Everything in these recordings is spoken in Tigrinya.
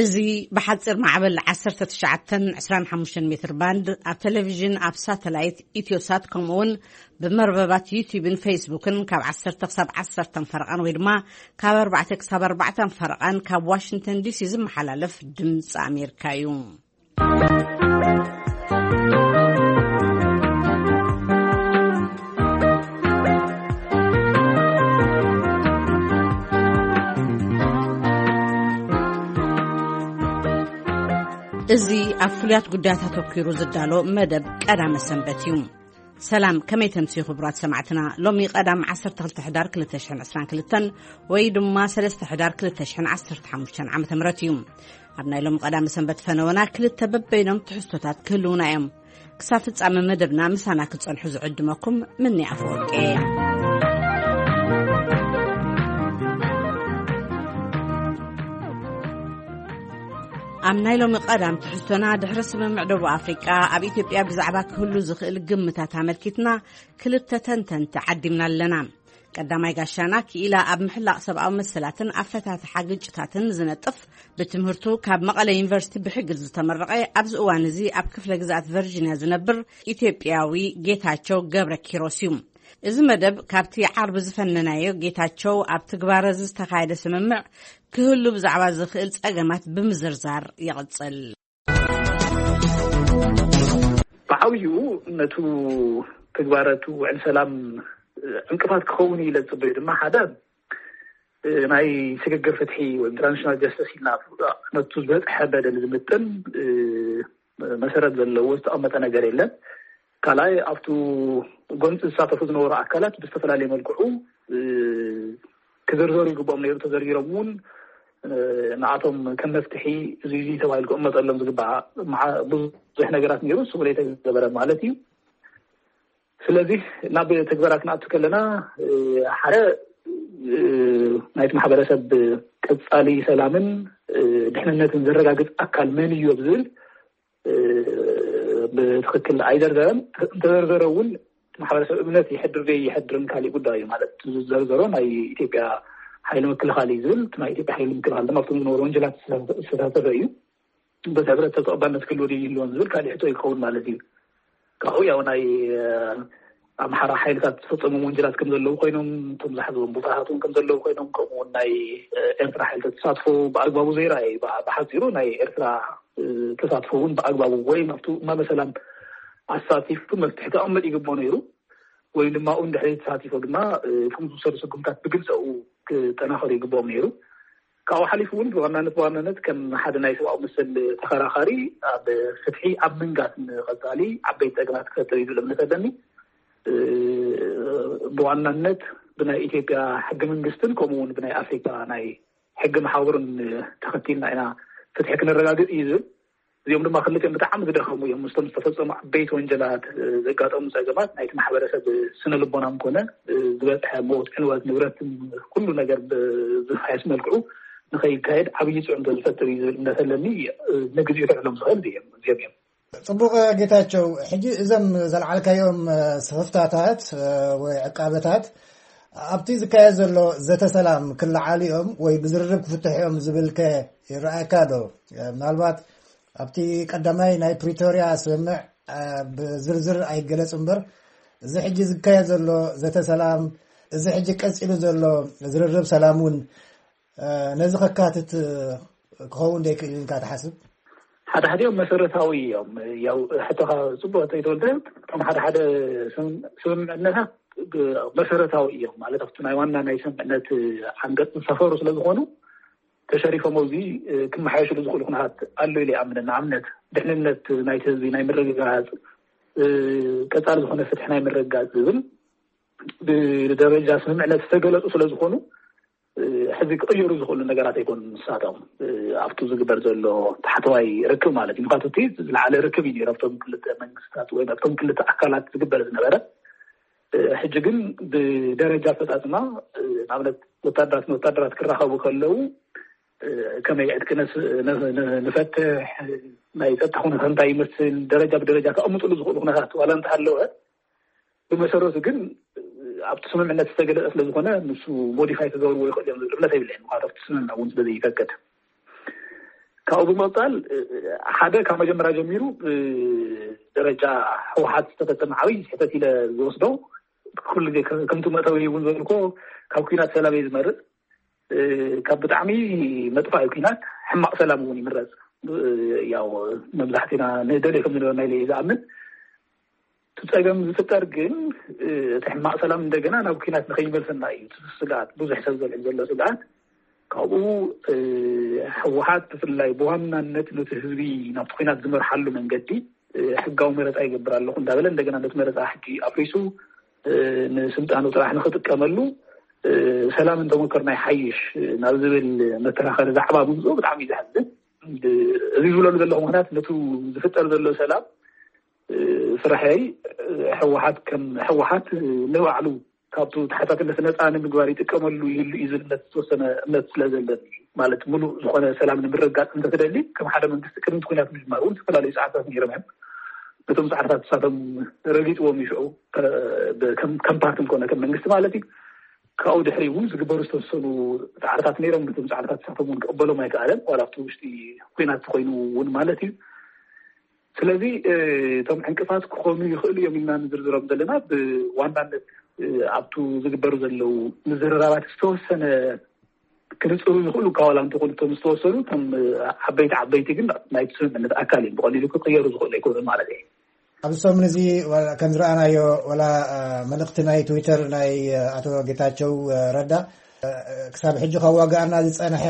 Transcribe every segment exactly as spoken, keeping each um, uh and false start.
ازي بحصر معبل عشرة تشعتن عشرين حمشن متر باند اب تلفزيون اب ساتلايت ايتيوسات كومون بمرببات يوتيوب فيسبوكن كاب عشرة تقصب عشرة فرقان ويدما كاب أربعة تقصب أربعة فرقان كاب واشنطن دي سي زم حلالف دمص أمريكايوم ازي افليات قداتها توكيرو زدالو مدب قدام سنبتيوم سلام كمي تمسي خبرات سمعتنا لومي قدام عصر تغل تحدار كل تشحن عسران كلتن ويدم ما سلس تحدار كل تشحن عصر تحمشن عم تمرتيوم أبناء لوم قدام سنبت فنونا كل التبب بينهم تحسوتات كلونا يوم كسافت عم مدبنا مسانا كتصن حز عدمكم مني أفوق إيه أمنا لوم قدام تحسونا دحرس من معدوب أفريقيا أبي إثيوبيا بزعبا كله زخيل قمتات عملكتنا كل التتنتن تعدي من اللنا قدام يقاشاناك إلى أب محلاق سبعة ومثلاتن أفتات حاجتاتن زنطف بتمهرتو كاب مقالة يونيفرسيتي بحجز تمرقي أبز أوانزي أب كفل جزات فيرجينيا زنبر إثيوبياوي جيتاتشو جبر كيروسيوم إذا مدب كابتي عرب زفننايو جيتاتشو أب تقبار زز تقايد سممع كهلو بزعبا زخيل أجمات بمزرزار يغتصل بعويو نتو تقبارتو عن سلام انقفاض كوني للصبيد ما حدا معي سجل فتحي وانترناشنال جاستس لا نتوزبط حبد لزمتن مسرت زلوست أمتنا جريلا كلاي أفتو قنت ساتفوز نورا أكلات بستفلالي ملكعو كذرزوري قبام ليرو تزريرمون نعطهم كم مفتحي زيزي توايل قمة ألم زقبع مع بزح نقرات نيروس وليتا زبرا مالتي ስለዚህ ናብ ተግባራትና አትከለና ሓደ ናይት ማህበረሰብ ቀጻሊ ሰላምን ድህነትን ዘረጋግጥ አካል ምን እዩ ብዝል በትክክል አይደረም ተዘርዘረውን ማህበረሰብ እምነት ይحድር ይحድርን ካሊ ጉዳዩ ማለት ዘርዘሮ ናይ ኢትዮጵያ ኃይል መከላከል ይዝል ናይ ኢትዮጵያ ኃይል መከላከል ለማፍተም ነው ወንጀላት ስለተሰራዩ በተብረት ተቀባነት ክልል ወዲ ይሉን ዝል ካሊ እቶ ይከውን ማለት እዩ كأو يا وناي أمحرا حيلات تفصم منجلات كم زلوا كوينهم تم زحزون بطاحتهم كم زلوا كوينهم كم وناي إرترا حيلات تصادفوا بأقباب زيراي بحثيرو ناي إرترا تصادفون بأقباب وين مفتو ما مثلا الساتيف ثم تحت أمد يجيبونه يرو وين ما أون دحيت ساتيف وجما فمزو سرسكم كات بجلس أو تناخر يجيبونه يرو كأو حليفون بغنا نتوانا نت كان حد نايس أو مثل تخراخري بفتحي عبد قات غزالي عبيت أجمعت كتريد لما تدني بوانا نت بنا إثيوبيا حق من قستن كمون بنا أفريقيا ناي حق محاور تختيلنا أنا فتحي كنا الرجال إيزل اليوم لما خليت يوم بتعمد دخلوا يوم مستم استفزوا مع بيت وانجلات زقات أو مساجمات نايت محاورة سنة لبنا مكونا زقات موت حلوات نورات كل نجار بزحيس ملكو نخيل كايد عبيد عند الفترة مثلاً نجزي فعلهم صغير ديم زيادين. صبوغ جيتاتشو حجي إذن زلع لك يوم صفتات وعقابات أبتي زكاية زلو زت سلام كل عاليهم ويبزرك فتحهم زبلك يرأي كادو معلومات أبتي قدماي ناي بريتوريا سمع بزرزر أي جلس أمبر زي حجي زكاية زلو زت سلام زي حجي كأسئلة زلو زررب سلامون نزخ كاتت كون ديك اللي كات حسب هذا هذا يوم مسرتاوي يوم يو حتى صبوا تيتولد طبعا هذا هذا سن سن أنها مسرتاوي يوم على تفتنا يوانا نيسن أنت عندك سفر وصل لزخونه تشريف موزي كم حياش لزخونه هات قالوا لي عملنا عملت دحنا نت نايتز بينا يمرق كتار زخونه فتحنا يمرق زبل بدرجة سمعنا تستقلت وصل لزخونه حزق أيرو زخول النجارات يكون ساتهم عفتو زقبر زلو تحتواي ركب مالتي مقاطتي على ركب يجي رفتهم كل منقصات وين رفتهم كل أكلات زقبر زنبرة حجقن بدرجة فتاتنا عملت متدرات متدرات كراها وكلو كما يعد كناس نفتح ما يفتحون هنتا يمثل درجة بدرجة كأمط زخول هناك ولا نتحلوها بمسرة زقن عبد السمع من تستجد أصل زخنا نسو موديفاي تزور ويخدم لا تبلين عرفت سنة ونز بدي يفكت كأبو مطال حدا كما جمرا جميرو درجة حوحات تتم عوي حتى إلى وصدو كل ذي كم تمتوي ونزلكو كوكينات سلام يزمر كبتعمي مدفع كينات حماق سلاموني مرز ያው መብዛሕትና ነደለከም ነው ማይለ ይዛምን ትጸገም ዝፍጠር ግን ተሕማቅ ሰላም እንደገና ናብ ኩናት ንኸይመልሰና እዩ ስጋት ብዙሕ ሰብ ዘልዕል ዘሎ ስጋት ካብኡ ሕወሓት ብፍላይ ብዋናነት ነቲ ህዝቢ ናብ ኩናት ዝመርሓሉ መንገዲ ሕጋዊ መረፃ ይገብር ኣለኹ እንዳበለ እንደገና ነቲ መረፃ ሕጂ ኣፍሪሱ ንስልጣኑ ጥራሕ ንኽጥቀመሉ ሰላም እንተሞከርና ይሓይሽ ናብ ዝብል መተራኸሪ ዛዕባ ብዙ ብጣዕሚ ይዘሕዝን እዚ ዝብለሉ ዘለኹ ምክንያት ነቱ ዝፍጠር ዘሎ ሰላም ስራሕይ ሕወሓት ከም ሕወሓት ንባዕሉ ካብቱ ተሓታትነት ነፃ ንምግባር ይጥቀመሉ ይህሉ ይዝነት ተወሰነ እምነት ስለዘለን ማለት ሙሉእ ዝኾነ ሰላም ንምርጋፅ እንተትደሊ ከም ሓደ መንግስቲ ቅድሚ ኩናት ምጅማር እውን ዝተፈላለዩ ሰዓታት ነይሮም በቶም ሰዓታት ሳቶም ረጊጥዎም ይሽዑ ከም ፓርቲም ኮነ ከም መንግስቲ ማለት እዩ ካው ድሕሪ እውን ዝግበሩ ዝተወሰኑ ፃዕርታት ነይሮም በቶም ፃዕርታት ሳቶም እውን ክቅበሎም ኣይከኣለን ዋላ ኣብቲ ውሽጢ ኩናት ኮይኑ እውን ማለት እዩ ስለዚ እቶም ዕንቅፋት ክኾኑ ይኽእሉ እዮም ኢልና ንዝርዝሮም ዘለና ብዋናነት ኣብቱ ዝግበሩ ዘለው ምዝርራባት ዝተወሰነ ክንፅሩ ይኽእሉ ካዋላ እንትኾኑ እቶም ዝተወሰኑ እቶም ዓበይቲ ዓበይቲ ግን ናይቲ ስምምነት ኣካል እዮም ብቐሊሉ ክቅየሩ ዝኽእሉ ኣይኮኑን ማለት እዩ ኣብ ሰሙን እዚ ከም ዝረኣናዮ ወላ መልእኽቲ ናይ ትዊተር ናይ ኣቶ ጌታቸው ረዳ ክሳብ ሕጂ ከዋጋኣና ዝፀንሐ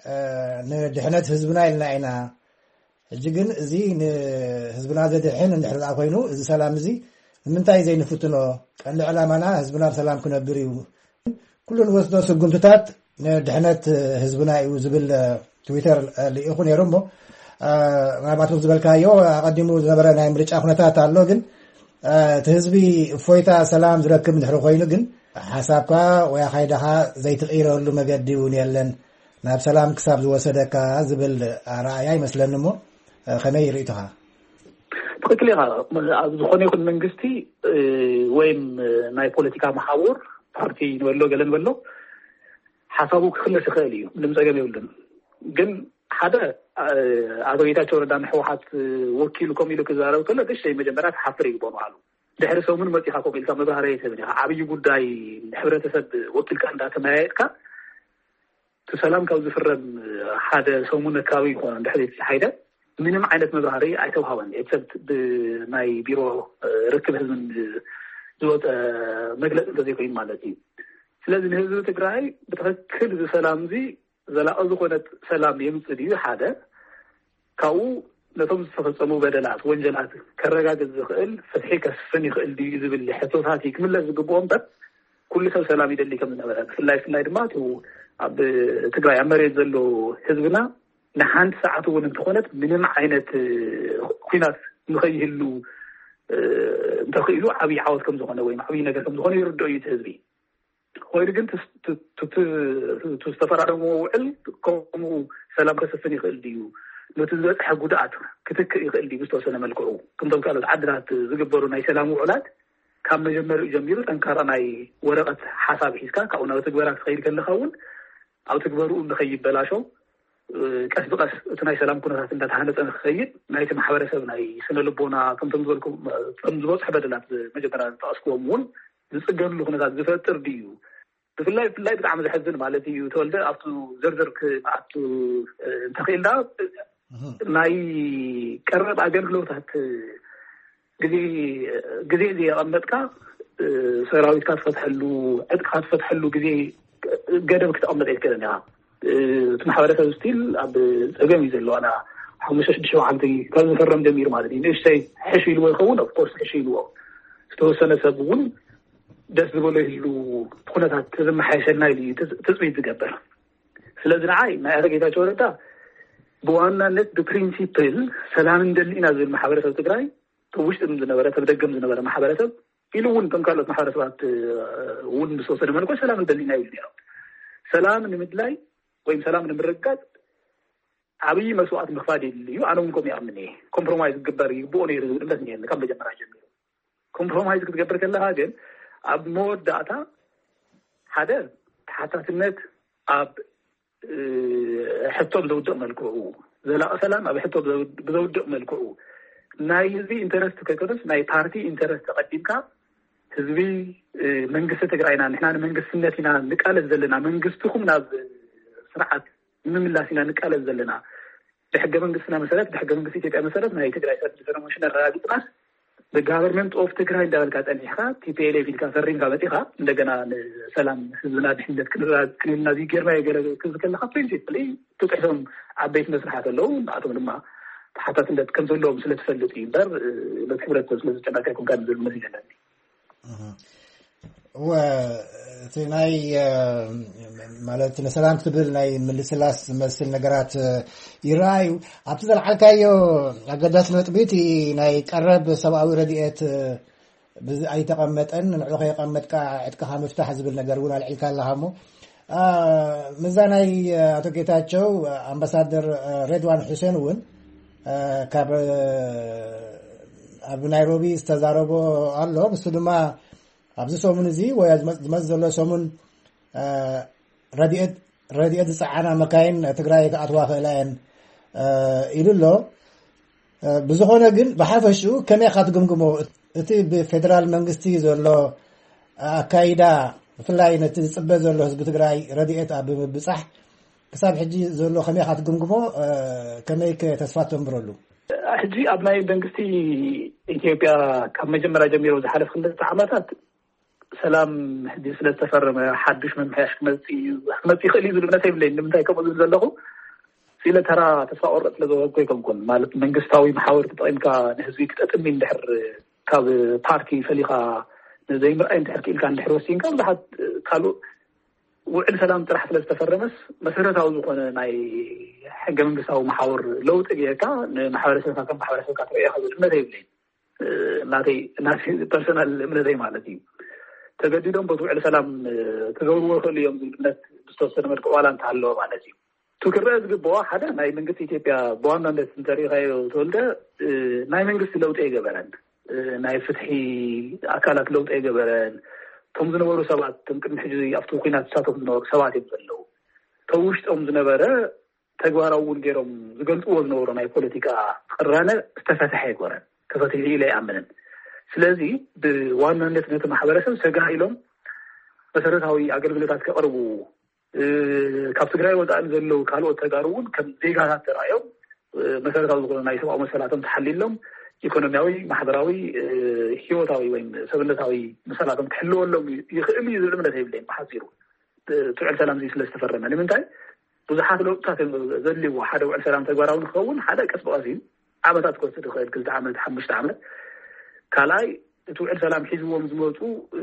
ንድሕነት ህዝብና ኢልና ኢና ሕጂ ግን እዚ ንህዝብና ዘድሕን እንድሕር ኣ ኮይኑ እዚ ሰላም እዚ ንምንታይ ዘይንፍትኖ ቀንዲ ዕላማና ህዝብና ብሰላም ክነብር እዩ ኩሉ ንወስዶ ስጉምትታት ንድሕነት ህዝብና እዩ ዝብል ትዊተር ልኢኹ ነይሩ እሞ ምናልባት ዝበልካዮ ኣቐዲሙ ዝነበረ ናይ ምርጫ ኩነታት ኣሎ ግን እቲ ህዝቢ እፎይታ ሰላም ዝረክብ እንድሕር ኮይኑ ግን ሓሳብካ ወይ ካይዳኻ ዘይትቕይረሉ መገዲ እውን የለን ናብ ሰላም ክሳብ ዝወሰደካ ዝብል ኣረኣያ ይመስለኒ እሞ ከመይ ርኢቱኻ ትክክል ኢኻ ኣብ ዝኾነ ይኹን መንግስቲ ወይም ናይ ፖለቲካ ማሕበር ፓርቲ ንበሎ ገለ ንበሎ ሓሳቡ ክኽለስ ይኽእል እዩ ምንም ፀገም የብሉን ግን ሓደ ኣቶ ጌታቸው ረዳ ንሕወሓት ወኪሉ ከም ኢሉ ክዛረብ ከሎ ደሽተይ መጀመርያ ተሓፍር ይግበኑ ኣሉ ድሕሪ ሰሙን መፂኻ ኮፍ ኢልካ መባህርያ ሰብ ኢኻ ዓብዪ ጉዳይ ሕብረተሰብ ወኪልካ እንዳተመያየጥካ እቲ ሰላም ካብ ዝፍረም ሓደ ሰሙን ኣካባቢ ይኾነ እንድሕሪ ሓይደ ምንም ዓይነት መባህሪ ኣይተውሃበን ኤክሰፕት ብናይ ቢሮ ርክብ ህዝብን ዝወፀ መግለፂ እንተዘይኮይኑ ማለት እዩ ስለዚ ንህዝቢ ትግራይ ብትክክል እዚ ሰላም እዚ ዘላቒ ዝኾነት ሰላም የምፅእ ድዩ ሓደ ካብኡ ነቶም ዝተፈፀሙ በደላት ወንጀላት ከረጋግፅ ዝኽእል ፍትሒ ከስፍን ይኽእል ድዩ ዝብል ሕቶታት ክምለስ ዝግብኦ እምበር ኩሉ ሰብ ሰላም ይደሊ ከም ዝነበረ ብፍላይ ፍላይ ድማ እቲ ኣብ ትግራይ ኣብ መሬት ዘሎ ህዝብና ንሓንቲ ሰዓት እውን እንተኾነት ምንም ዓይነት ኩናት ንኸይህሉ እንተኽኢሉ ዓብዪ ዓወት ከም ዝኾነ ወይ ዓብዪ ነገር ከም ዝኾነ ይርድኦ እዩ እቲ ህዝቢ ኮይኑ ግን ዝተፈራረሙ ውዕል ከምኡ ሰላም ከስፍን ይኽእል ድዩ ነቲ ዝበፅሐ ጉድኣት ክትክእ ይኽእል ድዩ ብዝተወሰነ መልክዑ ከምቶም ካልኦት ዓድታት ዝግበሩ ናይ ሰላም ውዕላት ካብ መጀመሪኡ ጀሚሩ ጠንካራ ናይ ወረቐት ሓሳብ ሒዝካ ካብኡ ናብ ትግበራ ክትኸይድ ከለኻ እውን ኣብ ትግበርኡ ንኸይበላሾ ቀስ ብቀስ እቲ ናይ ሰላም ኩነታት እንዳተሃነፀ ንክኸይድ ናይቲ ማሕበረሰብ ናይ ስነ ልቦና ከምቶም ዝበልኩም ከም ዝበፅሑ በደላት መጀመርያ ዝጠቐስክዎም እውን ዝፅገንሉ ኩነታት ዝፈጥር ድዩ ብፍላይ ብፍላይ ብጣዕሚ ዘሕዝን ማለት እዩ ተወልደ ኣብቱ ዝርዝር ክኣቱ እንተኽኢልና ናይ ቀረብ ኣገልግሎታት ግዜ ግዜ እዚ የቐመጥካ ሰራዊትካ ትፈትሐሉ ዕጥቅካ ትፈትሐሉ ግዜ ገደብ ክትቐመጥ የትክእልን ኢኻ እቲ ማሕበረሰብ ስቲል ኣብ ፀገም እዩ ዘለዎ ኣና ሓሙሽተ ሽዱሽተ መዓልቲ ካብ ዝፈረም ጀሚሩ ማለት እዩ ንእሽተይ ሕሽ ኢልዎ ይኸውን ኦፍኮርስ ሕሽ ኢልዎ ዝተወሰነ ሰብ እውን ደስ ዝበሎ ይህሉ ኩነታት ዝመሓየሸልና ኢሉ ትፅቢት ዝገበር ስለዚ ንዓይ ናይ ኣቶ ጌታቸው ረዳ ብዋናነት ብፕሪንሲፕል ሰላም እንደሊና ዝብል ማሕበረሰብ ትግራይ ውሽጢ ዝነበረ ተብደገም ዝነበረ ማሕበረሰብ ኢሉ እውን ከም ካልኦት ማሕበረሰባት እውን ብዝተወሰነ መልኩ ሰላም እንደሊና ይብል ነይሮም ሰላም ንምድላይ ወይም ሰላም ንምርጋፅ ዓብዪ መስዋዕት ምኽፋድ የድሊ እዩ ኣነ እውን ከምኡ ይኣምን እየ ኮምፕሮማይዝ ክግበር ይግብኦ ነይሩ ዝብል እምነት እኒሀኒ ካብ መጀመርያ ጀሚሩ ኮምፕሮማይዝ ክትገብር ከለካ ግን ኣብ መወዳእታ ሓደ ተሓታትነት ኣብ ሕቶም ዘውድቕ መልክዑ ዘላቕ ሰላም ኣብ ሕቶ ብዘውድቕ መልክዑ ናይ ህዝቢ ኢንተረስት ከይኮነስ ናይ ፓርቲ ኢንተረስት ተቐዲምካ ህዝቢ መንግስቲ ትግራይና ንሕና ንመንግስትነት ኢና ንቃለስ ዘለና መንግስትኩም ናብ ስርዓት ንምምላስ ኢና ንቃለስ ዘለና ብሕገ መንግስትና መሰረት ብሕገ መንግስቲ ኢትዮጵያ መሰረት ናይ ትግራይ ፌደሬሽን ኣረጋጊፅና the government of Tigray እንዳልካ ጠኒሕካ ቲፒኤልኤፍ ኢልካ ፈሪምካ መጢኻ እንደገና ሰላም ህዝብና ድሕነት ክልልና ዚ ጌርና የገለ ክዝከለካ ፕሪንሲፕሊ ትጥሕቶም ዓበይት መስራሓት ኣለዉ ንኣቶም ድማ ተሓታትነት ከም ዘለዎም ስለተፈልጥ እዩ እምበር ነቲ ሕብረተሰብ ስለዝጨነቀ ይኩን ካብ ዝብል መሲል ኣለኒ እቲ ናይ ማለት ንሰላም ትብል ናይ ምልስላስ ዝመስል ነገራት ይረኣዩ ኣብቲ ዘለዓልካዮ ኣገዳሲ ነጥቢት ናይ ቀረብ ሰብኣዊ ረድኤት ኣይተቐመጠን ንዕኡ ከይቐመጥካ ዕጥቅኻ ምፍታሕ ዝብል ነገር እውን ኣልዒልካ ኣለኻ እሞ ምዛ ናይ ኣቶ ጌታቸው ኣምባሳደር ሬድዋን ሁሴን እውን ካብ ኣብ ናይሮቢ ዝተዛረቦ ኣሎ ንሱ ድማ ኣብዚ ሰሙን እዚ ወይ ዝመጽ ዘሎ ሰሙን ረድኤት ረድኤት ዝፀዓና መካይን ትግራይ ከኣትዋ ክእላየን ኢሉ ኣሎ ብዝኾነ ግን ብሓፈሽኡ ከመይ ኢኻ ትግምግሞ እቲ ብፌደራል መንግስቲ ዘሎ ኣካይዳ ብፍላይ ነቲ ዝፅበ ዘሎ ህዝቢ ትግራይ ረድኤት ኣብ ምብፃሕ ክሳብ ሕጂ ዘሎ ከመይ ኢኻ ትግምግሞ ከመይ ተስፋ ተንብረሉ ሕጂ ኣብ ናይ መንግስቲ ኢትዮጵያ ካብ መጀመርያ ጀሚሮ ዝሓለፍ ክልተ ዓመታት ሰላም ሕጂ ስለተፈረመ ሓድሽ መምሕያሽ ክመፅእ ክመፅእ ይኽእል እዩ ዝብል እምነት የብለይን ንምንታይ ከምኡ ዝብል ዘለኹ ሲለ ተራ ተስፋ ቆርጥ ስለዘበኩ ኣይኮንኩን ማለት መንግስታዊ ማሕበር ተጠቒምካ ንህዝቢ ክትጥሚ እንድሕር ካብ ፓርቲ ፈሊኻ ንዘይምርኣይ እንድሕር ክኢልካ እንድሕር ወሲንካ ብዙሓት ካልእ ውዕል ሰላም ጥራሕ ስለዝተፈረመስ መሰረታዊ ዝኾነ ናይ ሕገ መንግስታዊ ማሕበር ለውጢ ጌርካ ንማሕበረሰብካ ከም ማሕበረሰብካ ትሪኦ ዝብል እምነት የብለይን ናተይ ናተይ ፐርሰናል እምነተይ ማለት እዩ ተገዲዶም በቲ ውዕል ሰላም ክገብርዎ ይኽእሉ እዮም ዝብል እምነት ብዝተወሰነ መልክዑ ዋላ እንተሃለወ ማለት እዩ እቲ ክርአ ዝግብኦ ሓደ ናይ መንግስቲ ኢትዮጵያ ብዋናነት እንተሪእኻዮ ተወልደ ናይ መንግስቲ ለውጢ ኣይገበረን ናይ ፍትሒ ኣካላት ለውጢ ኣይገበረን እቶም ዝነበሩ ሰባት እቶም ቅድሚ ሕጂ ኣብቲ ኩናት ዝሳተፉ ዝነበሩ ሰባት እዮም ዘለዉ እቶም ውሽጦም ዝነበረ ተግባራዊ እውን ገይሮም ዝገልፅዎ ዝነበሩ ናይ ፖለቲካ ቅራነ ዝተፈትሐ ኣይኮነን ተፈትሒ ኢለ ኣይኣምንን ስለዚ ብዋናነት ነቲ ማሕበረሰብ ሰጋ ኢሎም መሰረታዊ ኣገልግሎታት ከቕርቡ ካብ ትግራይ ወፃኢ ዘለዉ ካልኦት ተጋሩ እውን ከም ዜጋታት ተራእዮም መሰረታዊ ዝኾኑ ናይ ሰብኣዊ መሰላቶም ተሓሊሎም ኢኮኖሚያዊ ማሕበራዊ ሂወታዊ ወይ ሰብነታዊ መሰላቶም ክሕልወሎም ይኽእል እዩ ዝብል እምነት የብለይን ብሓፂሩ እቲ ውዕል ሰላም እዚ ስለዝተፈረመ ንምንታይ ብዙሓት ለውጥታት ዘድልይዎ ሓደ ውዕል ሰላም ተግባራዊ ንክኸውን ሓደ ቀስ በቐስ እዩ ዓመታት ክወስድ ይኽእል ክልተ ዓመት ሓሙሽተ ዓመት ካልኣይ እቲ ውዕል ሰላም ሒዝዎም ዝመፁ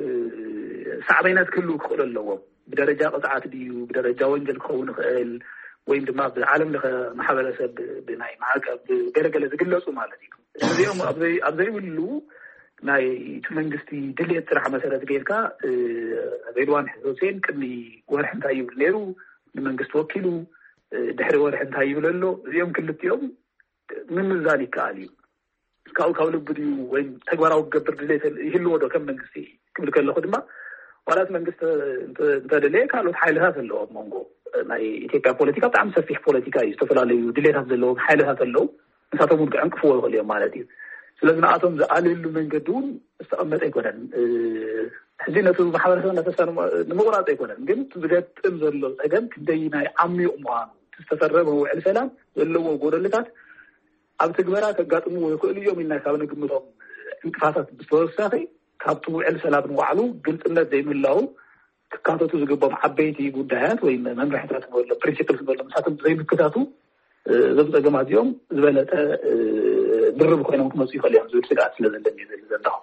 ሳዕበይነት ክህልው ክኽእሉ ኣለዎም ብደረጃ ቅፅዓት ድዩ ብደረጃ ወንጀል ክኸውን ይኽእል ወይም ድማ ብዓለም ለኸ ማሕበረሰብ ብናይ ማዕቀብ ገለገለ ዝግለፁ ማለት እዩ እዚኦም ኣብ ዘይብሉ ናይ እቲ መንግስቲ ድሌት ስራሕ መሰረት ጌርካ ሬድዋን ሁሴን ቅድሚ ወርሒ እንታይ ይብል ነይሩ ንመንግስቲ ወኪሉ ድሕሪ ወርሒ እንታይ ይብል ኣሎ እዚኦም ክልቲኦም ምምዛን ይከኣል እዩ ካብኡ ካብ ልቢ ድዩ ወይም ተግባራዊ ክገብር ድሌት ይህልዎ ዶ ከም መንግስቲ ክብል ከለኹ ድማ ዋላት መንግስቲ እንተደለየ ካልኦት ሓይልታት ኣለዎም መንጎ ናይ ኢትዮጵያ ፖለቲካ ብጣዕሚ ሰፊሕ ፖለቲካ እዩ ዝተፈላለዩ ድሌታት ዘለዎም ሓይልታት ኣለዉ ንሳቶም እውን ክዕንቅፍዎ ይኽእሉ እዮም ማለት እዩ ስለዚ ንኣቶም ዝኣልየሉ መንገዲ እውን ዝተቐመጠ ኣይኮነን ሕጂ ነቲ ማሕበረሰብና ተስፋ ንምቑራፅ ኣይኮነን ግን ዝገጥም ዘሎ ፀገም ክንደይ ናይ ዓሚቑ ምዃኑ ዝተፈረመ ውዕል ሰላም ዘለዎ ጎደልታት ኣብ ትግበራ ከጋጥምዎ ይኽእሉ እዮም ኢልና ካብ ንግምቶም እንቅፋታት ብተወሳኺ ካብቲ ውዕል ሰላም ንባዕሉ ግልፅነት ዘይምህላው ክካተቱ ዝግቦም ዓበይቲ ጉዳያት ወይ መምርሕታት ንበሎ ፕሪንሲፕልስ ንበሎ ንሳቶም ዘይምክታቱ እዞም ፀገማት እዚኦም ዝበለጠ ድርብ ኮይኖም ክመፁ ይኽእሉ እዮም ዝብል ስጋኣት ስለዘለኒ እዩ ዝብል ዘለኹ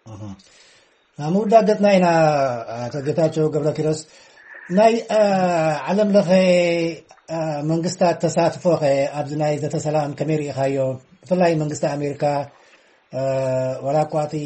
ናብ ምውዳገትና ኢና ኣቶ ጌታቸው ገብረ ኪሮስ ናይ ዓለም ለኸ መንግስታት ተሳትፎ ኸ ኣብዚ ናይ ዘተ ሰላም ከመይ ርኢኻዮ ብፍላይ መንግስቲ ኣሜሪካ ወላ እኳ እቲ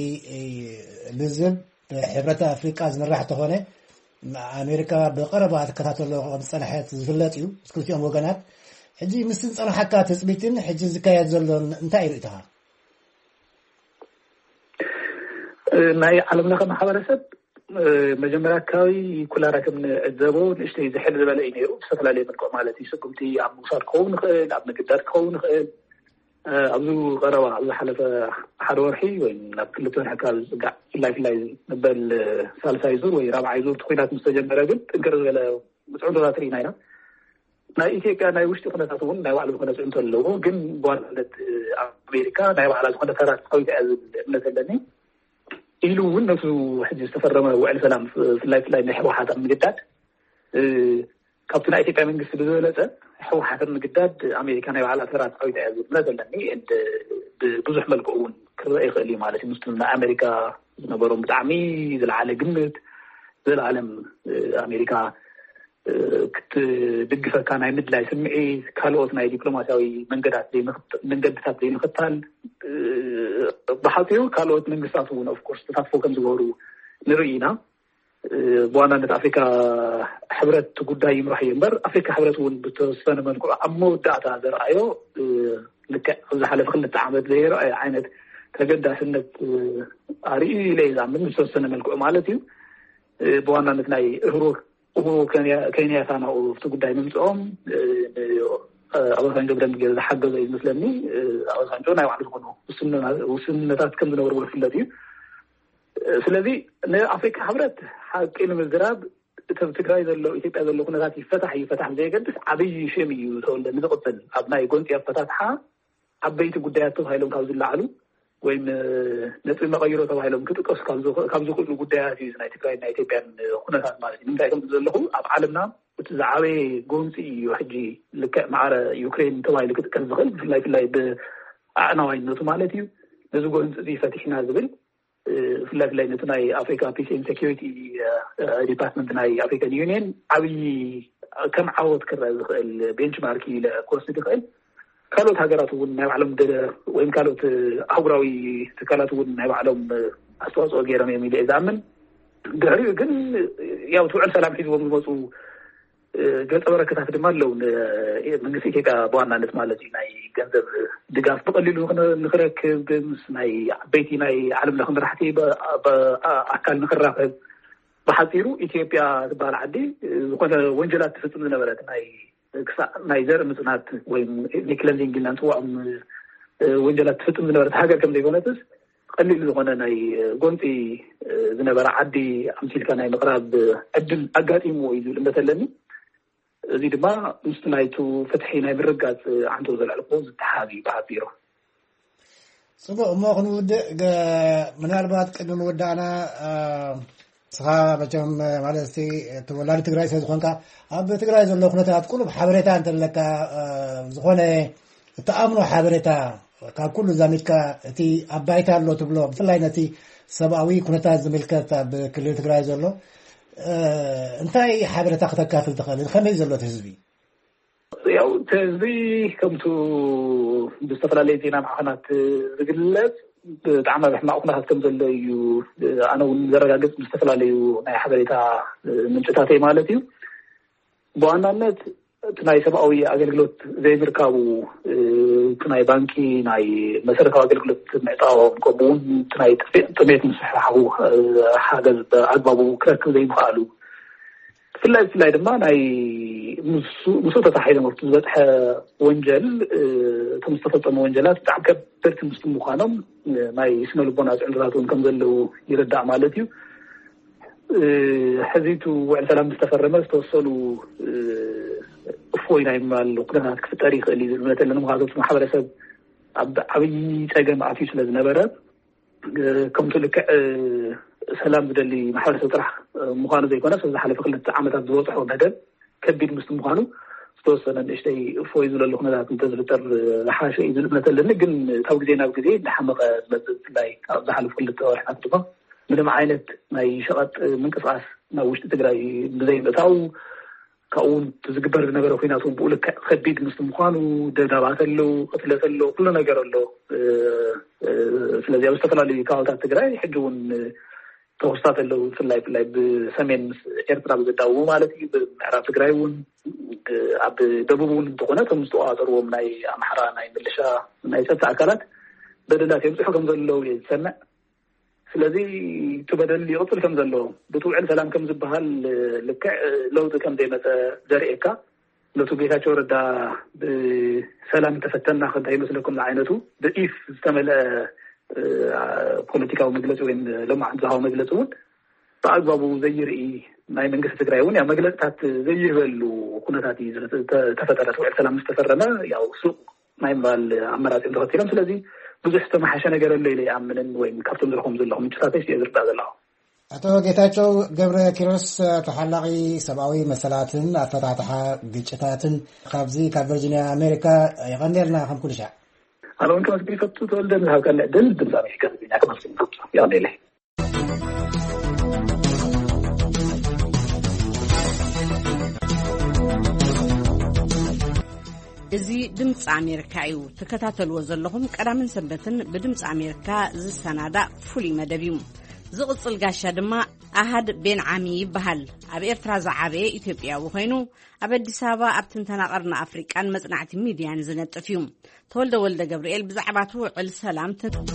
ልዝብ ሕብረት ኣፍሪቃ ዝምራሕ ተኾነ ኣሜሪካ ብቐረባ ትከታተሎ ከም ዝፀንሐት ዝፍለጥ እዩ ክልቲኦም ወገናት ሕጂ ምስ ዝፀንሐካ ትፅቢትን ሕጂ ዝካየድ ዘሎ እንታይ ርኢትኻ ናይ ዓለም ለኸ ማሕበረሰብ መጀመሪያ አካባቢ ኩላራከም ዕዘቦ ንእሽተይ ዝሕል ዝበለ እዩ ነይሩ ዝተፈላለዩ መልክዑ ማለት እዩ ስጉምቲ ኣብ ምውሳድ ክኸውን ንኽእል ኣብ ምግዳድ ክኸውን ንኽእል ኣብዚ ቀረባ ኣብዚ ሓለፈ ሓደ ወርሒ ወይ ናብ ክልተ ወርሒ ኣካባቢ ዝፅጋዕ ፍላይ ፍላይ ንበል ሳልሳይ ዙር ወይ ራብዓይ ዙር ኩናት ምስ ተጀመረ ግን ጥንክር ዝበለ ፅዕንቶታት ርኢና ኢና ናይ ኢትዮጵያ ናይ ውሽጢ ኩነታት እውን ናይ ባዕሉ ዝኾነ ፅዕንቶ ኣለዎ ግን ብዋናነት ኣሜሪካ ናይ ባዕላ ዝኾነ ተራት ፀዊታ እያ ዝብል እምነት ኣለኒ ኢሉ እውን ነሱ ሕጂ ዝተፈረመ ውዕል ሰላም ፍላይ ፍላይ ናይ ሕወሓት ኣብ ምግዳድ ካብቲ ናይ ኢትዮጵያ መንግስቲ ብዝበለፀ ሕወሓት ምግዳድ ኣሜሪካ ናይ ባዕላ ተራት ፀዊታ እያ ዝብል እምነት ኣለኒ ብብዙሕ መልክዑ እውን ክርአ ይኽእል እዩ ማለት እዩ ምስቲ ናይ ኣሜሪካ ዝነበሮም ብጣዕሚ ዝለዓለ ግምት ዘለዓለም ኣሜሪካ ክትድግፈካ ናይ ምድላይ ስምዒት ካልኦት ናይ ዲፕሎማስያዊ መንገዳት መንገድታት ዘይምኽታል ብሓፂሩ ካልኦት መንግስታት እውን ኦፍኮርስ ተሳትፎ ከም ዝገበሩ ንርኢ ኢና ብዋናነት ኣፍሪካ ሕብረት ጉዳይ ይምራሕ እዩ እምበር ኣፍሪካ ሕብረት እውን ብተወሰነ መልክዑ ኣብ መወዳእታ ዘረኣዮ ልክዕ ኣብ ዝሓለፈ ክልተ ዓመት ዘይረኣዮ ዓይነት ተገዳስነት ኣርኢ ኢለ እዩ ዝኣምን ብተወሰነ መልክዑ ማለት እዩ ብዋናነት ናይ እህሮ እህሮ ኬንያታ ናብኡ ኣብቲ ጉዳይ ምምፅኦም ኣባሳንጆ ብደንቢ ገይሩ ዝሓገዘ እዩ ዝመስለኒ ኣባሳንጆ ናይ ባዕሉ ዝኾኑ ውስንነታት ከም ዝነበሩ ዝፍለጥ እዩ ስለዚ ንኣፍሪካ ሕብረት ሓቂ ንምዝራብ እቲ ትግራይ ዘሎ ኢትዮጵያ ዘሎ ኩነታት ይፈታሕ ይፈታሕ ዘይገድስ ዓብይ ሽም እዩ ተወልደ ንዝቕፅል ኣብ ናይ ጎንፂ ኣፈታትሓ ዓበይቲ ጉዳያት ተባሂሎም ካብ ዝለዓሉ ወይም ነፂ መቐይሮ ተባሂሎም ክጥቀሱ ካብ ዝኽእሉ ጉዳያት እዩ ናይ ትግራይ ናይ ኢትዮጵያን ኩነታት ማለት እዩ ንምንታይ ከም ዘለኹ ኣብ ዓለምና እቲ ዝዓበየ ጎንፂ እዩ ሕጂ ልክዕ ማዕረ ዩክሬን ተባሂሉ ክጥቀስ ዝኽእል ብፍላይ ፍላይ ብኣዕናዋይነቱ ማለት እዩ ነዚ ጎንፂ እዚ ፈቲሕና ዝብል ፍላይ ፍላይ ነቲ ናይ ኣፍሪካ ፒስ ኤንድ ሴኪሪቲ ዲፓርትመንት ናይ ኣፍሪካን ዩኒየን ዓብይ ከም ዓወት ክረአ ዝኽእል ቤንችማርክ ክወስድ ይኽእል ካልኦት ሃገራት እውን ናይ ባዕሎም ወይም ካልኦት ኣህጉራዊ ትካላት እውን ናይ ባዕሎም ኣስተዋፅኦ ገይሮም እዮም ኢለ ዝኣምን ድሕሪኡ ግን ያው ትውዕል ሰላም ሒዝዎም ዝመፁ ገፀ በረከታት ድማ ኣለው መንግስቲ ኢትዮጵያ ብዋናነት ማለት እዩ ናይ ገንዘብ ድጋፍ ብቐሊሉ ንክረክብ ምስ ናይ ዓበይቲ ናይ ዓለም ለኸ መራሕቲ ኣካል ንክራኸብ ብሓፂሩ ኢትዮጵያ ዝበሃል ዓዲ ዝኾነ ወንጀላት ትፍፅም ዝነበረት ናይ ናይ ዘር ምጽናት ወይ ኒክለንዚንግ ኢልና ንፅውዖም ወንጀላት ትፍፅም ዝነበረት ሃገር ከም ዘይኮነትስ ቀሊል ዝኾነ ናይ ጎንፂ ዝነበረ ዓዲ ኣምሲልካ ናይ ምቕራብ ዕድል ኣጋጢምዎ እዩ ዝብል እምነት ኣለኒ እዚ ድማ ምስቲ ናይቱ ፍትሒ ናይ ምርጋፅ ዓንቶ ዘልዕልኮ ዝተሓቢ ብሓፂሩ ፅቡቅ እሞ ክንውድእ ምናልባት ቅድሚ ምውዳእና ስኻ መቸም ማለት ተወላዲ ትግራይ ስለ ዝኾንካ ኣብ ትግራይ ዘሎ ኩነታት ቁሉብ ሓበሬታ እንተለካ ዝኾነ እተኣምኖ ሓበሬታ ካብ ኩሉ ዛሚድካ እቲ ኣባይታ ኣሎ ትብሎ ብፍላይ ነቲ ሰብኣዊ ኩነታት ዝምልከት ኣብ ክልል ትግራይ ዘሎ እንታይ ሓበሬታ ክተካፍል ትኽእል ከመይ ዘሎ እቲ ህዝቢ ያው እቲ ህዝቢ ከምቱ ብዝተፈላለየ ዜና ማዕኸናት ዝግለጽ ብጣዕሚ ሕማቕ ኩነታት ከም ዘሎ እዩ ኣነ እውን ዘረጋግፅ ብዝተፈላለዩ ናይ ሓበሬታ ምንጭታት ማለት እዩ ብዋናነት እቲ ናይ ሰብኣዊ ኣገልግሎት ዘይምርካቡ እቲ ናይ ባንኪ ናይ መሰረታዊ ኣገልግሎት ምዕጣቖም ከምኡውን እቲ ናይ ጥሜት ምስሕሓቡ ሓገዝ ብኣግባቡ ክረክብ ዘይምኽኣሉ ብፍላይ ብፍላይ ድማ ናይ ምስኡ ተታሒዞም ኣብቲ ዝበፅሐ ወንጀል እቶም ዝተፈፀሙ ወንጀላት ብጣዕሚ ከበድቲ ምስ ምዃኖም ናይ ስነ ልቦና ፅዕንቶታት እውን ከም ዘለዉ ይርዳእ ማለት እዩ ሕዚቱ ውዕል ሰላም ዝተፈረመ ዝተወሰኑ እፎይ ናይ ምባል ኩነታት ክፍጠር ይኽእል እዩ ዝብል እምነት ኣለኒ ምክንያቱ ማሕበረሰብ ኣብ ዓብይ ፀገም ኣትዩ ስለ ዝነበረ ከምቲ ልክዕ ሰላም ዝደሊ ማሕበረሰብ ጥራሕ ምዃኑ ዘይኮነ ዝሓለፈ ክልተ ዓመታት ዝበፅሖ ገደብ ከቢድ ምስቲ ምዃኑ ዝተወሰነ ንእሽተይ እፎይ ዝብለሉ ኩነታት እንተዝፍጠር ዝሓሸ እዩ ዝብል እምነት ኣለኒ ግን ካብ ግዜ ናብ ግዜ እንዳሓመቐ ዝመፅእ ብፍላይ ኣብ ዝሓለፉ ክልተ ወርሕታት ድማ ምንም ዓይነት ናይ ሸቐጥ ምንቅስቃስ ናብ ውሽጢ ትግራይ ብዘይምእታው ካብኡ ዝግበር ዝነበረ ኩናት እውን ብኡ ልክዕ ከቢድ ምስቲ ምዃኑ ደብዳባት ኣለዉ ቅትለት ኣሎ ኩሉ ነገር ኣሎ ስለዚ ኣብ ዝተፈላለዩ ከባቢታት ትግራይ ሕጂ እውን ተኸስታት ኣለዉ ብፍላይ ብፍላይ ብሰሜን ኤርትራ ብዘዳውሙ ማለት እዩ ብምዕራብ ትግራይ እውን ኣብ ደቡብ እውን እንተኾነ እቶም ዝተቆፃፀርዎም ናይ ኣምሓራ ናይ ምልሻ ናይ ፀጥታ ኣካላት በደላት የምፅሑ ከም ዘለዉ እየ ዝሰምዕ ስለዚህ ትበደል ይወጥል ከም ዘሎ ብትውዕል ሰላም ከም ዝበሃል ልክ ለውጥ ከም ዘይመፀ ዘርኤካ ነቱ ጌታቸው ረዳ ብሰላም ተፈተና ከንታይ መስለኩም ዓይነቱ ብኢፍ ዝተመልአ ፖለቲካዊ መግለፂ ወይ ልምዓት ዝሃብ መግለፂ እውን ብኣግባቡ ዘይርኢ ናይ መንግስቲ ትግራይ እውን ያው መግለፅታት ዘይህበሉ ኩነታት ተፈጠረ ትውዕል ሰላም ዝተፈረመ ያው ሱቅ ናይ ምባል ኣመራፂ ተኸቲሎም ስለዚ ብዙሕ ዝተመሓሸ ነገር ኣሎ ኢለ ይኣምንን ወይ ካብቶም ዝረኸም ዘለኹም ምንጭታተይ ዝርዳእ ዘለኹ አቶ ጌታቸው ገብረ ኪሮስ ተሓላቂ ሰብአዊ መሰላትን አፈታታሓ ግጭታትን ካብዚ ካብ ቨርጂኒያ አሜሪካ ይቀንደልና ከም ኩሉ ሻዕ አሁን ከመስ ቢፈቱ ተወልደን ሀው ቀለ ድል ድምፅ አሜሪካ ያ ከመስ ቢፈቱ ያው ሌላ እዚ ድምፅ አሜሪካ እዩ ተከታተልዎ ዘለኹም ቀዳምን ሰንበትን ብድምፅ አሜሪካ ዝሰናዳእ ፍሉይ መደብ እዩ ዝቕፅል ጋሻ ድማ ኣሃድ ቤን ዓሚ ይበሃል ኣብ ኤርትራ ዝዓበየ ኢትዮጵያዊ ኮይኑ ኣብ አዲስ አበባ ኣብ ትንተና ቀርኒ ኣፍሪቃን መጽናዕቲ ሚድያን ዝነጥፍ እዩ ተወልደ ወልደ ገብርኤል ብዛዕባ ትውዕል ሰላም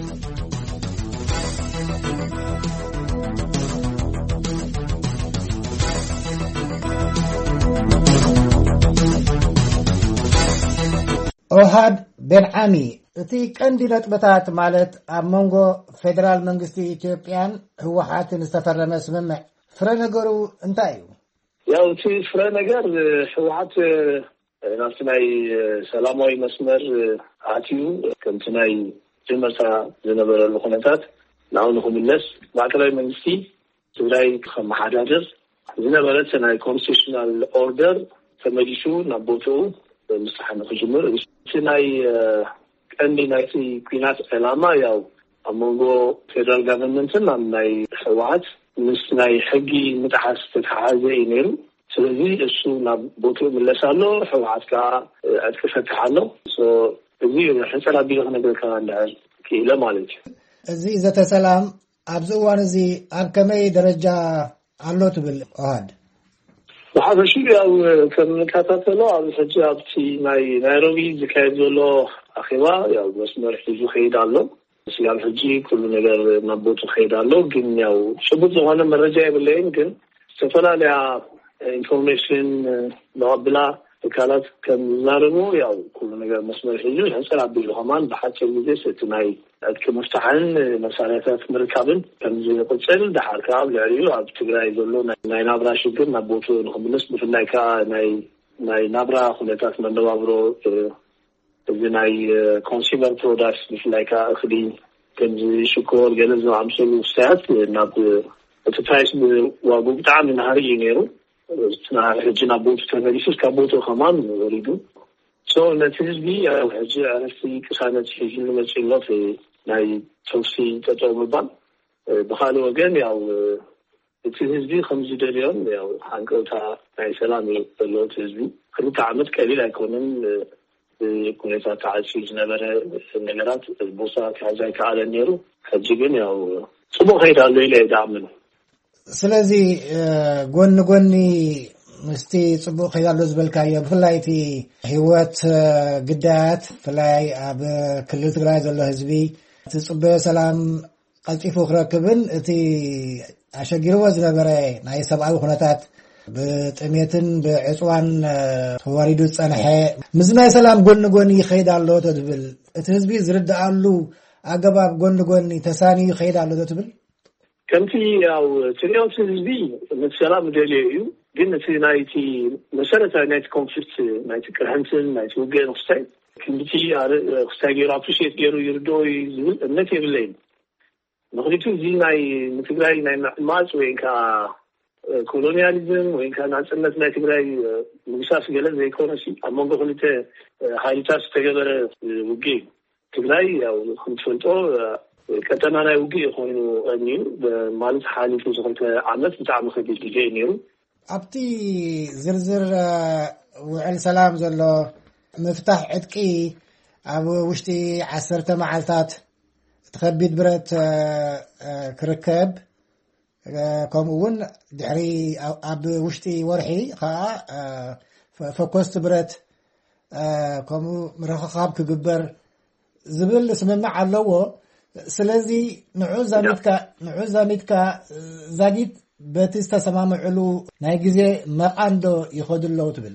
ኦሃድ ቤን ዓሚ እቲ ቀንዲ ነጥብታት ማለት ኣብ መንጎ ፌደራል መንግስቲ ኢትዮጵያን ህወሓትን ዝተፈረመ ስምምዕ ፍረ ነገሩ እንታይ እዩ? ያው እቲ ፍረ ነገር ህወሓት ናብቲ ናይ ሰላማዊ መስመር ኣትዩ ከምቲ ናይ ጅመርታ ዝነበረሉ ኩነታት ናብኡ ንክምለስ ማዕከላዊ መንግስቲ ትግራይ ከመሓዳድር ዝነበረት ናይ ኮንስቲቱሽናል ኦርደር ተመሊሱ ናብ ቦትኡ ምስሓን ክጅምር እቲ ናይ ቀንዲ ናይቲ ኩናት ዕላማ ያው ኣብ መንጎ ፌደራል ጋቨርንመንትን ኣብ ናይ ህወሓት ምስ ናይ ሕጊ ምጥሓስ ዝተተሓሓዘ እዩ ነይሩ ስለዚ እሱ ናብ ቦትኡ ምለስ ኣሎ ህወሓት ከዓ ዕጥቂ ፈትሕ ኣሎ እዚ ሕፀር ኣቢሉ ክነግረካ እንዳር ክኢለ ማለት እዩ እዚ ዘተ ሰላም ኣብዚ እዋን እዚ ኣብ ከመይ ደረጃ ኣሎ ትብል ኦሃድ ብሓፈሹ ያው ከም ንከታተሎ ኣብ ሕጂ ኣብቲ ናይ ናይሮቢ ዝካየድ ዘሎ ኣኼባ ያው መስመር ሒዙ ከይድ ኣሎ ስያም ሕጂ ኩሉ ነገር ናብ ቦቱ ከይድ ኣሎ ግን ያው ሽቡጥ ዝኾነ መረጃ የብለይን ግን ዝተፈላለያ ኢንፎርሜሽን ለቀብላ ትካላት ከም ዝናረሙ ያው ኩሉ ነገር መስመር ሒዙ ሕፀር ኣቢሉ ከማን ብሓፂር ግዜ እቲ ናይ ዕጥቂ ምፍታሕን መሳርሕታት ምርካብን ከም ዝቅፅል ድሓር ከዓ ኣብ ልዕሊኡ ኣብ ትግራይ ዘሎ ናይ ናብራ ሽግር ናብ ቦቱ ንክምለስ ብፍላይ ከዓ ናይ ናይ ናብራ ኩነታት መነባብሮ እዚ ናይ ኮንሱመር ፕሮዳክትስ ብፍላይ ከዓ እኽሊ ከምዚ ሽኮር ገለ ዝኣምሰሉ ውሳያት ናብ እቲ ፕራይስ ዋጉ ብጣዕሚ ናሃሪ እዩ ነይሩ ናሃሪ ሕጂ ናብ ቦቱ ተመሊሱ ካብ ቦቱ ከማን ወሪዱ ሶ ነቲ ህዝቢ ያው ሕጂ ዕረፍቲ ቅሳነት ሒዙ መፂኡ ኣሎ ናይ ተውሲ ጠጠው ምባል ብካልእ ወገን ያው እቲ ህዝቢ ከምዚ ደልዮም ያው ሓንቀውታ ናይ ሰላም እዩ ዘለዎ እቲ ህዝቢ ክልተ ዓመት ቀሊል ኣይኮነን ኩነታት ተዓፂ ዝነበረ ነገራት ቦሳ ክሕዛ ይከኣለን ነይሩ ሕጂ ግን ያው ፅቡቅ ከይድ ኣሎ ኢለ ይድኣምን ስለዚ ጎኒ ጎኒ ምስቲ ፅቡቅ ከይድ ኣሎ ዝበልካዮ ብፍላይ እቲ ህይወት ግዳያት ብፍላይ ኣብ ክልል ትግራይ ዘሎ ህዝቢ እቲ ፅቡቅ ሰላም ቀልጢፉ ክረክብን እቲ ኣሸጊርዎ ዝነበረ ናይ ሰብኣዊ ኩነታት ብጥሜትን ብዕፅዋን ተዋሪዱ ፀንሐ ምስ ናይ ሰላም ጎኒ ጎኒ ይኸይድ ኣሎ ትብል እቲ ህዝቢ ዝርዳኣሉ ኣገባብ ጎኒ ጎኒ ተሳንዩ ይኸይድ ኣሎ ትብል ከምቲ ያው ትሪኦ እቲ ህዝቢ ነቲ ሰላም ደልዮ እዩ ግን እቲ ናይቲ መሰረታዊ ናይቲ ኮንፍሊክት ናይቲ ቅርሕንትን ናይቲ ውግእ ንክስታይ ክንድቲ ክስታይ ገይሩ ኣፕሪሽት ገይሩ ይርድኦ ዝብል እምነት የብለይን ምክንያቱ እዚ ናይ ንትግራይ ናይ ምዕማፅ ወይ ከዓ ኮሎኒያሊዝም ወይ ከዓ ናፅነት ናይ ትግራይ ምብሳስ ገለ ዘይኮነሲ ኣብ መንጎ ክልተ ሃይልታት ዝተገበረ ውግእ ትግራይ ያው ከምትፈልጦ ቀጠና ናይ ውግእ ኮይኑ እዩ ማለት ሓሊፉ ዝኽልተ ዓመት ብጣዕሚ ከቢድ ግዜ እዩ ነይሩ ኣብቲ ዝርዝር ውዕል ሰላም ዘሎ ምፍታሕ ዕጥቂ ኣብ ውሽጢ ዓሰርተ መዓልታት ተኸቢድ ብረት ክርከብ ከምኡ እውን ድሕሪ ኣብ ውሽጢ ወርሒ ከዓ ፎኮስት ብረት ከምኡ ምርኽኻብ ክግበር ዝብል ስምምዕ ኣለዎ ስለዚህ ንዑ ዛሚትካ ንዑ ዛሚትካ ዛጊት በቲ ዝተሰማምዕሉ ናይ ግዜ መቃንዶ ይኸድለው ትብል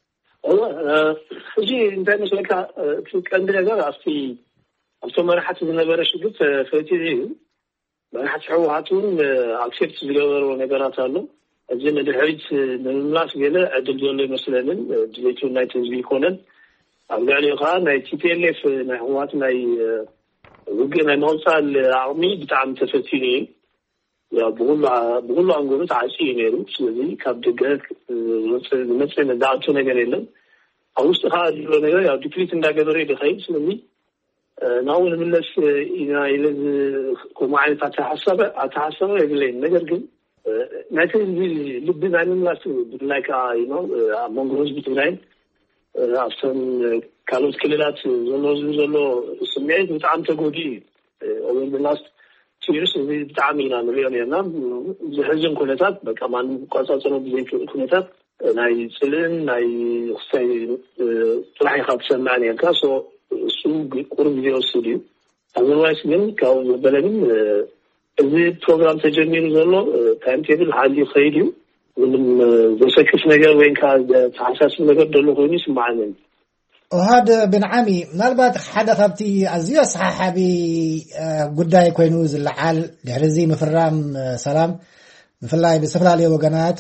እጂ እንታይ መስለካ ቀንዲ ነገር ኣፍቲ ኣብቶ መራሕቲ ዝነበረ ሽግር ፈቲዩ መራሕቲ ሕወሓትን ኣክሴፕት ዝገበሮ ነገራት ኣሎ እዚ ንድሕሪት ንምምላስ ገለ ዕድል ዘሎ ይመስለንን ድሌቱ ናይ ህዝቢ ይኮነን ኣብ ልዕሊኡ ከዓ ናይ ቲፒኤልኤፍ ናይ ሕወሓት ናይ ውግእ ናይ ምውፃእ ዓቕሚ ብጣዕሚ ተፈቲኑ እዩ ያው ብኩሉ ብኩሉ አንጎሉ ተዓጽዩ ነይሩ ስለዚ ካብ ደገ ዝመፅእ መዳዕቱ ነገር የለም ኣብ ውሽጢ ከዓ ዘሎ ነገር ያው ዲፕሊት እንዳገበረ ይኸይድ ስለዚ ናው ንምለስ ኢና ኢለዝ ኮማ ዓይነት ኣተሓሰበ ኣተሓሰበ የብለይን ነገር ግን ናይቲ ልቢ ናይ ምምላስ ብላይ ከዓ ይኖ ኣብ መንጎ ህዝቢ ትግራይ ኣብቶም ካልኦት ክልላት ዘሎ ዘሎ ስምዒት ብጣዕሚ ተጎዲኡ እዩ ኦቨርላስት ሲሪየስ እዚ ብጣዕሚ ኢና ንሪኦ ነርና ዝሕዝን ኩነታት በቃ ማንም ቋፃፀሮ ብዘይክእል ኩነታት ናይ ፅልእን ናይ ክሳይ ጥራሕ ኢኻ ትሰምዕ ነርካ ሶ እሱ ቁሩብ ግዜ ወሲዱ እዩ ኣዘርዋይስ ግን ካብኡ ዘበለ ግን እዚ ፕሮግራም ተጀሚሩ ዘሎ ታይም ቴብል ሓልዩ ከይድ እዩ ምንም ዘሰክፍ ነገር ወይ ከዓ ተሓሳስብ ነገር ደሎ ኮይኑ ይስማዓኒ ወሃደ ብንዓሚ ምናልባት ሓደ ካብቲ ኣዝዩ ኣሰሓሓቢ ጉዳይ ኮይኑ ዝለዓል ድሕሪ ምፍራም ሰላም ብፍላይ ብዝተፈላለዩ ወገናት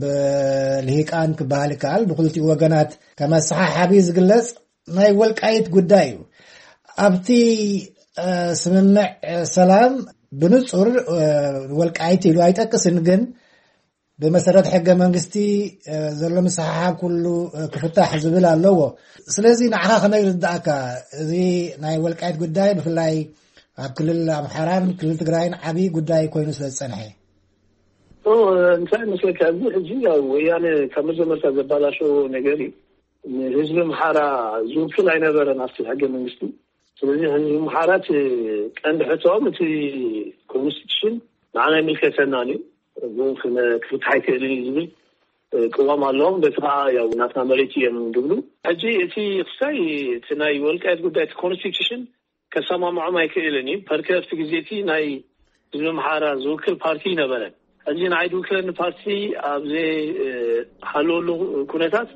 ብልሂቃን ክበሃል ይከኣል ብክልቲኡ ወገናት ከም ኣሰሓሓቢ ዝግለጽ ናይ ወልቃይት ጉዳይ እዩ ኣብቲ ስምምዕ ሰላም ብንጹር ወልቃይት ኢሉ ኣይጠቅስን ግን بمسارات حق منجستي زلمة صحاب كله كفتاح زبالة اللوه سلازي نعها خنا يردعك زي ناي والقايد قداي بفلاي كل المحران كل تقرأين عبي قداي كوينوس للسنحي أوه نسأل مسلك أبو حجية ويعني كمجة مرتا زبالة شو نقري هزب محارة زوب كل عين أبرا نفسي حق منجستي سلازي هزب محارات كان بحثوا متي كونستيشن معنا ملكة سناني ممكن كنت حيث الإنجليزي قوام اللهم بتقع يا وناتنا مريتي من قبله أجي في خساي تناي والكاد قدات كونستيتيوشن كسامة مع ما يكيلني بركة في جزيتي ناي زلم حارة زوكل بارتي نبلا أجي نعيد وكلن بارتي أبزي حلولو كونتات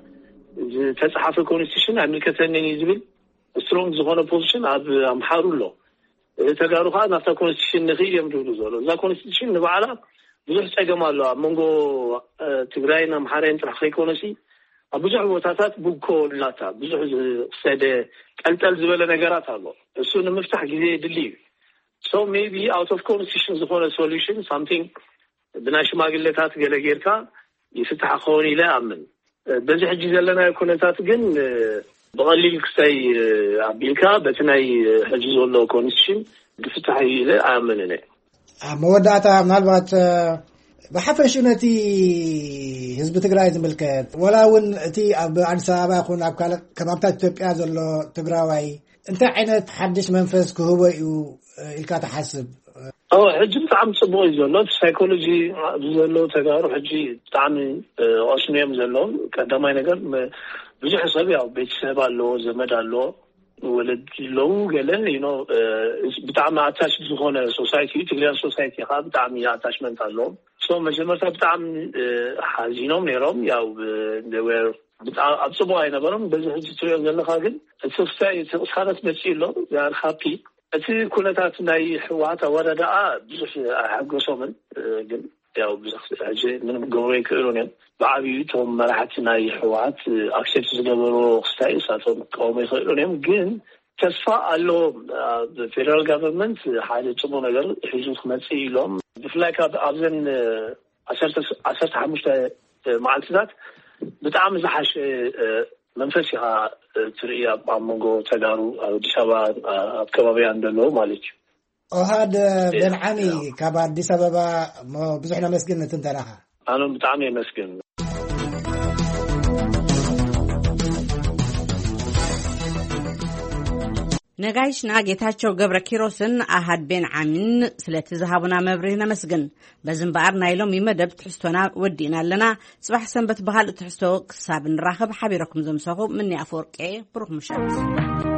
تصحف الكونستيتيوشن عمل كتنين يزبل سترونج زغانا بوزيشن أب محارولو تجاربها نفتا كونستيتيوشن نغير يمدولو زولو لا كونستيتيوشن نبعلا ብዙሕ ፀገም ኣሎ ኣብ መንጎ ትግራይን ኣምሓራን ጥራሕ ከይኮነሲ ኣብ ብዙሕ ቦታታት ቡኮ ላታ ብዙሕ ሰደ ቀልጠል ዝበለ ነገራት ኣሎ እሱ ንምፍታሕ ግዜ ድሊ ሶ ሜቢ ኣውት ኦፍ ኮንስቲቱሽን ዝኾነ ሶሉሽን ሳምቲንግ ብናይ ሽማግሌታት ገለ ጌርካ ይፍታሕ ክኸውን ኢለ ኣምን በዚ ሕጂ ዘለና ኩነታት ግን ብቐሊል ክሳይ ኣቢልካ በቲ ናይ ሕጂ ዘሎ ኮንስቲቱሽን ክፍታሕ ኢለ ኣምን እነ مودعتا ምናልባት بحفش نتي حزب تግራይ ዝምልከት ወላውን እቲ ኣብ አዲስ አበባ ይኹን ኣብ ካለ ከባቢታት ኢትዮጵያ ዘሎ ትግራዋይ እንታይ ዓይነት ሓድሽ መንፈስ ክህቦ እዩ ኢልካ ተሓስብ أو حجم تعم صبوي زلون سايكولوجي زلون تجارب حجي تعم أسميهم زلون كدما ينقل بيجي حسابي أو بيت سبع لو زمد لو ولد لو قال ينو بتعم أتاش بزخونة سوسايتي تقريبا سوسايتي خاب بتعم أتاشمنت لهم سو مجموعة بتعم حزينهم نيرهم ياو دور بتعم أبصبوا هنا برام بس حجي تريهم زلنا خاطر السوسايتي خلاص بتشيلهم يعني خابي أتي كونتات ناي حوات وردا بزح حقوسهم جن ياو بزح أجي من جوري كيرونين بعدي توم مرحت ناي حوات أكسبت زجبرو خستاي ساتهم قومي كيرونين جن تصفى اللو federal government حاجة تبون أجر حجوز خمسي لهم بفلاك أبزن عشرة عشرة حمشة معلومات بتعمل زحش منفسها تريا بامونغو تدارو ديسابا كبابي عندنا مالك وهذا بنعاني كبار ديسابا بزحنا مسكين تنتراها أنا بتعامل مسكين ነጋይሽና ጌታቸው ገብረ ኪሮስን አሃድ ቤን ዓሚን ስለቲ ዝሃቡና መብርህና መስግን በዝንባር ናይሎም ይመደብ ትሕስቶና ወዲና ለና ጽባሕ ሰንበት በሃል ትሕስቶ ክሳብ ንራኸብ ሓቢረኩም ዘምሰኹ ምን ያፈርቄ ብሩክ ምሸት